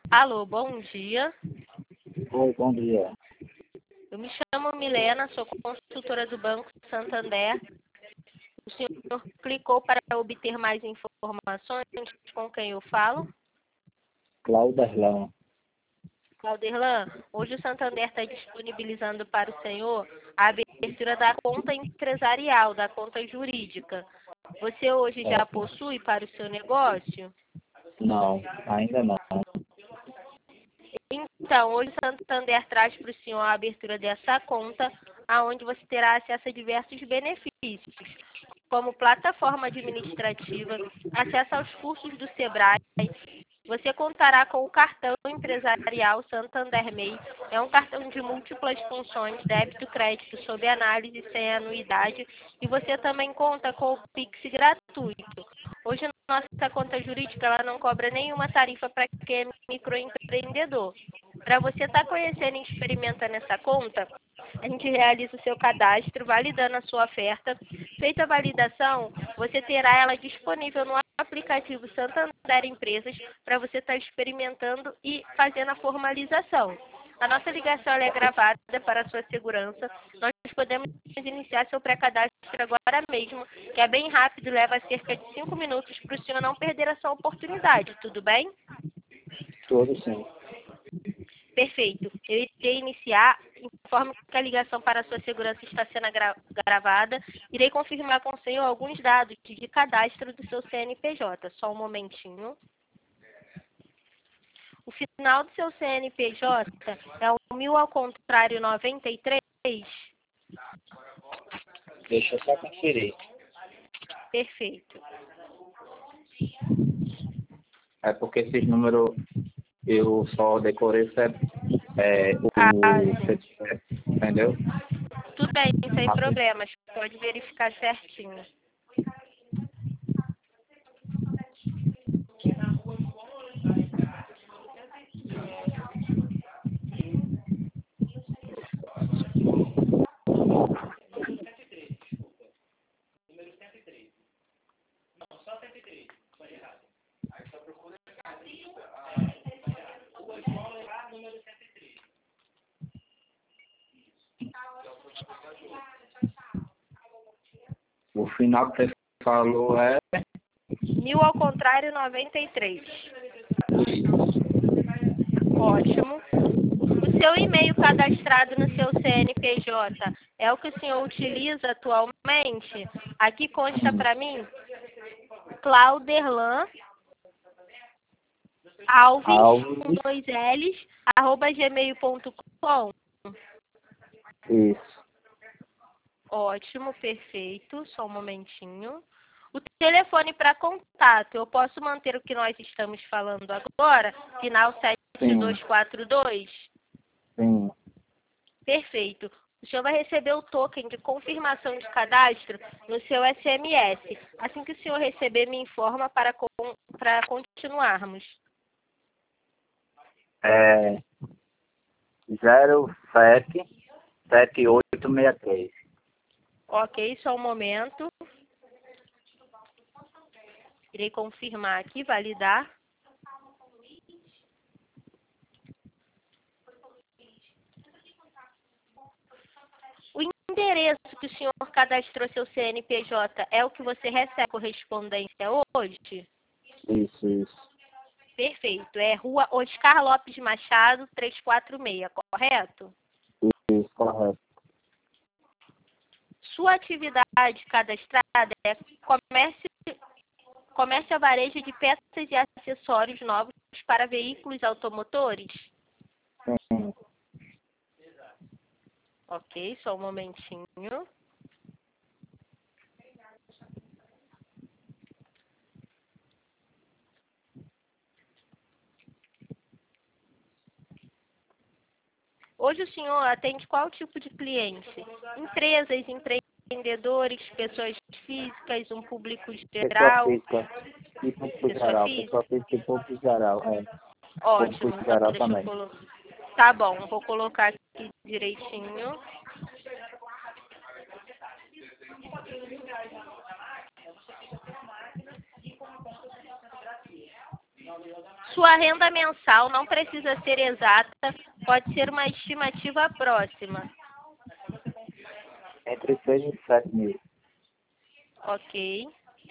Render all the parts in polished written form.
Alô, bom dia. Oi, bom dia. Eu me chamo Milena, sou consultora do Banco Santander. O senhor clicou para obter mais informações com quem eu falo? Clauderlan. Clauderlan, hoje o Santander está disponibilizando para o senhor a abertura da conta empresarial, da conta jurídica. Você hoje já possui para o seu negócio? Não, ainda não. Então, hoje o Santander traz para o senhor a abertura dessa conta, aonde você terá acesso a diversos benefícios, como plataforma administrativa, acesso aos cursos do Sebrae. Você contará com o cartão empresarial Santander MEI. É um cartão de múltiplas funções, débito, crédito, sob análise, sem anuidade. E você também conta com o Pix gratuito. Hoje, nossa conta jurídica ela não cobra nenhuma tarifa para quem é microempreendedor. Para você estar conhecendo e experimentando essa conta, a gente realiza o seu cadastro, validando a sua oferta. Feita a validação, você terá ela disponível no aplicativo Santander Empresas para você estar experimentando e fazendo a formalização. A nossa ligação é gravada para a sua segurança. Nós podemos iniciar seu pré-cadastro agora mesmo, que é bem rápido e leva cerca de 5 minutos para o senhor não perder a sua oportunidade, tudo bem? Tudo sim. Perfeito. Eu irei iniciar, informo que a ligação para a sua segurança está sendo gravada. Irei confirmar com o senhor alguns dados de cadastro do seu CNPJ. Só um momentinho. O final do seu CNPJ é o 1000 ao contrário 93? Deixa eu só conferir. Perfeito. É porque esses números eu só decorei o CPF, entendeu? Tudo bem, sem problemas. Pode verificar certinho. O final que você falou é 1000 ao contrário 93. Ótimo. O seu e-mail cadastrado no seu CNPJ é o que o senhor utiliza atualmente? Aqui consta para mim Clauderlan Alves, com 2 L's, @gmail.com. isso. Ótimo, perfeito. Só um momentinho. O telefone para contato, eu posso manter o que nós estamos falando agora? Final 7242? Sim. Perfeito. O senhor vai receber o token de confirmação de cadastro no seu SMS. Assim que o senhor receber, me informa para continuarmos. 077863. Ok, só um momento. Irei confirmar aqui, validar. O endereço que o senhor cadastrou seu CNPJ é o que você recebe correspondência hoje? Isso. Perfeito. É Rua Oscar Lopes Machado, 346, correto? Isso, correto. Sua atividade cadastrada é comércio a varejo de peças e acessórios novos para veículos automotores? Sim. Ok, só um momentinho. Hoje o senhor atende qual tipo de cliente? Empresas, empreendedores, pessoas físicas, um público geral? Pessoa física e público geral. Pessoa física e público geral, Ótimo, Público então geral deixa eu também. colocar. Tá bom, vou colocar aqui direitinho. Sua renda mensal não precisa ser exata, pode ser uma estimativa próxima. Entre 6 e 7 mil. Ok.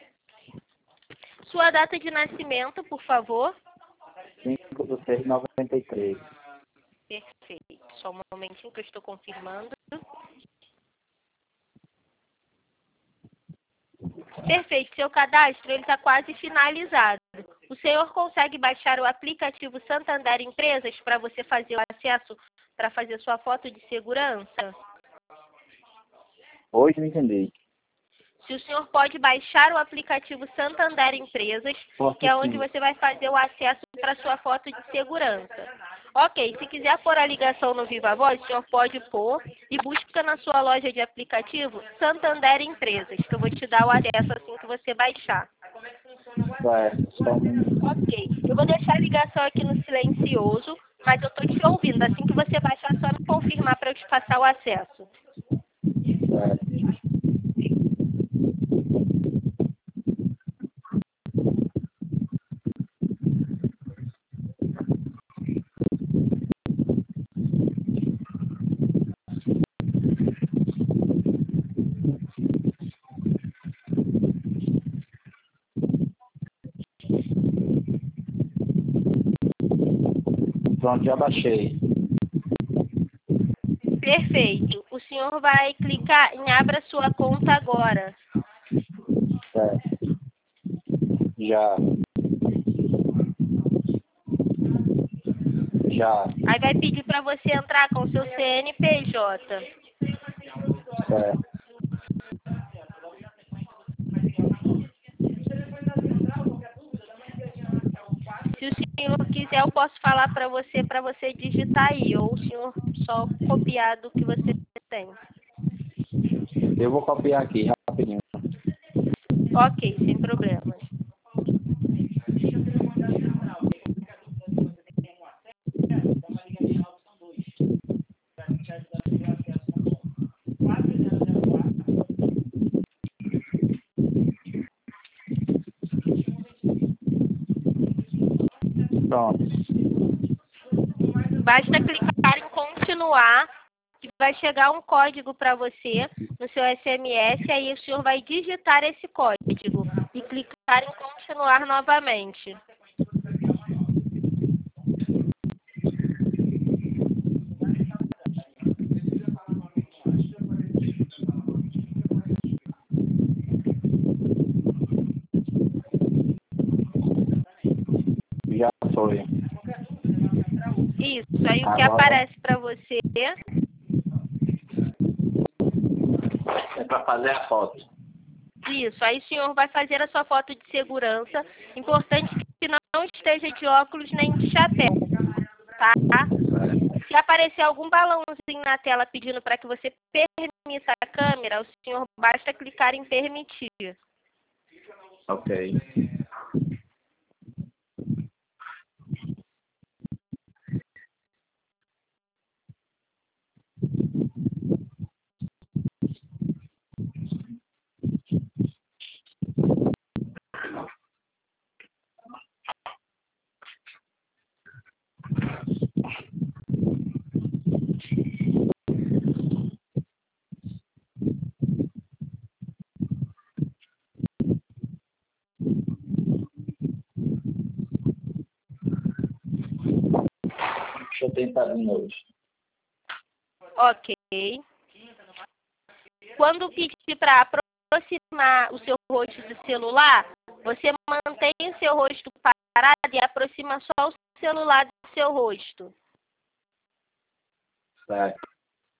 Sua data de nascimento, por favor. 5/6/93. Perfeito. Só um momentinho que eu estou confirmando. Perfeito. Seu cadastro está quase finalizado. O senhor consegue baixar o aplicativo Santander Empresas para você fazer o acesso para fazer sua foto de segurança? Hoje não entendi. Se o senhor pode baixar o aplicativo Santander Empresas, Posso que é onde sim. você vai fazer o acesso para sua foto de segurança. Ok, se quiser pôr a ligação no Viva Voz, o senhor pode pôr e busca na sua loja de aplicativo Santander Empresas, que eu vou te dar o acesso assim que você baixar. Certo, só um minuto. Ok, eu vou deixar a ligação aqui no silencioso, mas eu estou te ouvindo. Assim que você baixar, é só me confirmar para eu te passar o acesso. Certo. Pronto, já baixei. Perfeito. O senhor vai clicar em Abra sua conta agora. Certo. Já. Já. Aí vai pedir para você entrar com seu CNPJ. Certo. Se o senhor quiser, eu posso falar para você digitar aí, ou o senhor só copiar do que você tem. Eu vou copiar aqui rapidinho. Ok, sem problemas. Pronto. Basta clicar em continuar, que vai chegar um código para você no seu SMS, aí o senhor vai digitar esse código e clicar em continuar novamente. Já foi. Isso, aí o que Agora aparece para você, é para fazer a foto. isso, aí o senhor vai fazer a sua foto de segurança, importante que não esteja de óculos nem de chapéu, tá? Se aparecer algum balãozinho na tela pedindo para que você permita a câmera, o senhor basta clicar em permitir. Ok. Deixa eu tentar de novo. Ok. Quando pedir para aproximar o seu rosto do celular, você mantém o seu rosto parado e aproxima só o celular do seu rosto. Certo.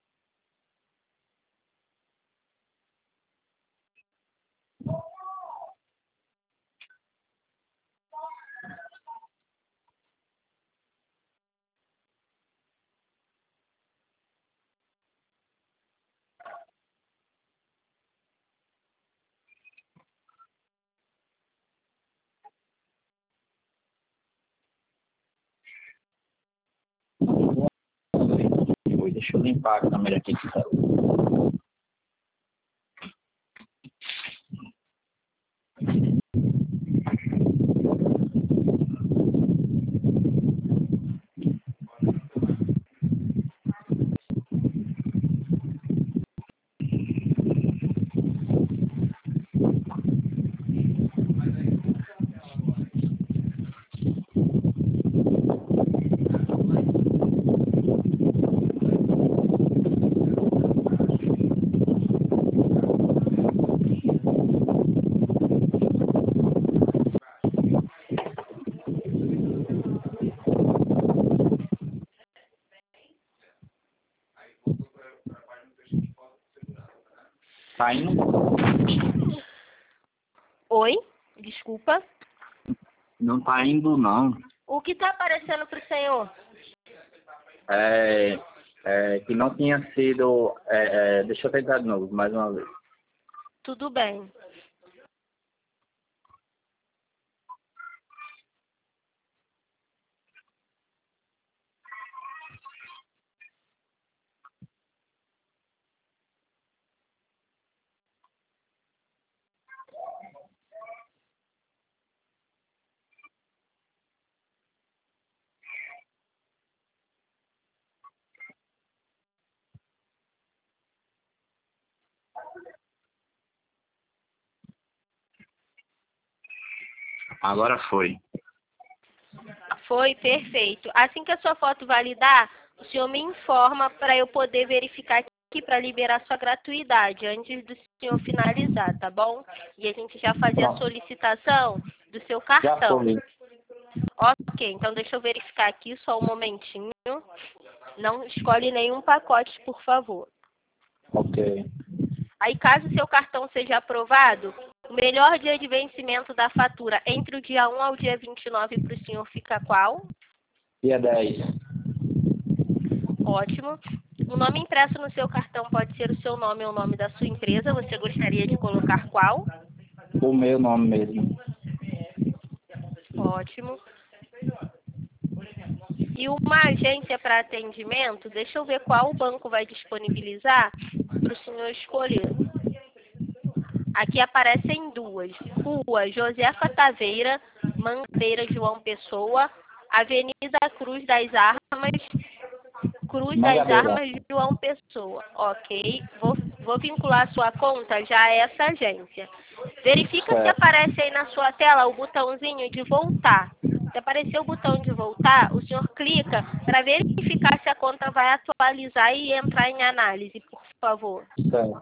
Oi, deixa eu limpar a câmera aqui. Tá indo? Oi? Desculpa. Não tá indo, não. O que está aparecendo para o senhor? Que não tinha sido... deixa eu tentar de novo, mais uma vez. Tudo bem. Agora foi. Foi perfeito. Assim que a sua foto validar, o senhor me informa para eu poder verificar aqui para liberar sua gratuidade antes do senhor finalizar, tá bom? E a gente já fazer a Pronto. solicitação do seu Já cartão. foi. Ok, então deixa eu verificar aqui só um momentinho. Não escolhe nenhum pacote, por favor. Ok. Aí, caso seu cartão seja aprovado, o melhor dia de vencimento da fatura entre o dia 1 ao dia 29 para o senhor fica qual? Dia 10. Ótimo. O nome impresso no seu cartão pode ser o seu nome ou o nome da sua empresa. Você gostaria de colocar qual? O meu nome mesmo. Ótimo. E uma agência para atendimento, deixa eu ver qual o banco vai disponibilizar para o senhor escolher. Aqui aparecem duas. Rua Josefa Taveira, Mangabeira João Pessoa, Avenida Cruz das Armas, João Pessoa. Ok. Vou vincular sua conta já a essa agência. Verifica se aparece aí na sua tela o botãozinho de voltar. Se aparecer o botão de voltar, o senhor clica para verificar se a conta vai atualizar e entrar em análise, por favor. Certo.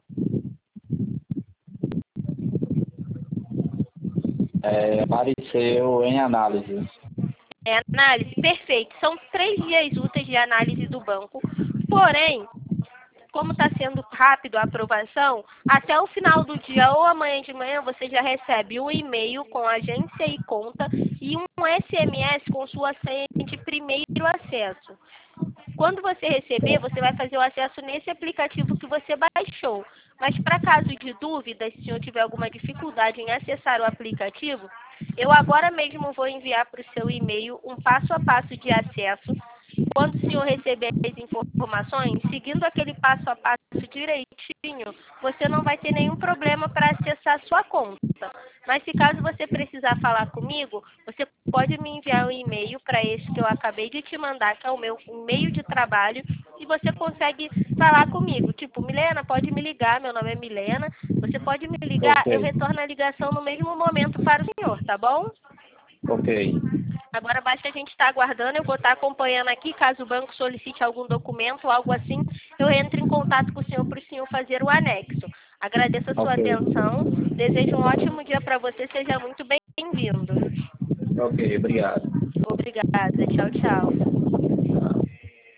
Apareceu em análise. É análise? Perfeito. São 3 dias úteis de análise do banco. Porém, como está sendo rápido a aprovação, até o final do dia ou amanhã de manhã você já recebe um e-mail com agência e conta e um SMS com sua senha de primeiro acesso. Quando você receber, você vai fazer o acesso nesse aplicativo que você baixou. Mas para caso de dúvida, se o senhor tiver alguma dificuldade em acessar o aplicativo, eu agora mesmo vou enviar para o seu e-mail um passo a passo de acesso. Quando o senhor receber as informações, seguindo aquele passo a passo direitinho, você não vai ter nenhum problema para acessar a sua conta. Mas se caso você precisar falar comigo, você pode me enviar um e-mail para esse que eu acabei de te mandar, que é o meu e-mail de trabalho, e você consegue falar comigo. Tipo, Milena, pode me ligar, meu nome é Milena, você pode me ligar, Ok. eu retorno a ligação no mesmo momento para o senhor, tá bom? Ok. Agora basta a gente estar aguardando, eu vou estar acompanhando aqui, caso o banco solicite algum documento ou algo assim, eu entro em contato com o senhor para o senhor fazer o anexo. Agradeço a sua Ok. atenção, desejo um ótimo dia para você, seja muito bem-vindo. Ok, obrigado. Obrigada, tchau, tchau.